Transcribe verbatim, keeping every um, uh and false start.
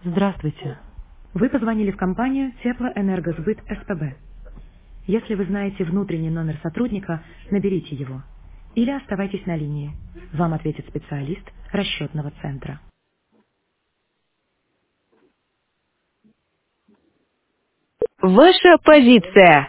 Здравствуйте. Вы позвонили в компанию Теплоэнергосбыт СПБ. Если вы знаете внутренний номер сотрудника, наберите его. Или оставайтесь на линии. Вам ответит специалист расчетного центра. Ваша позиция.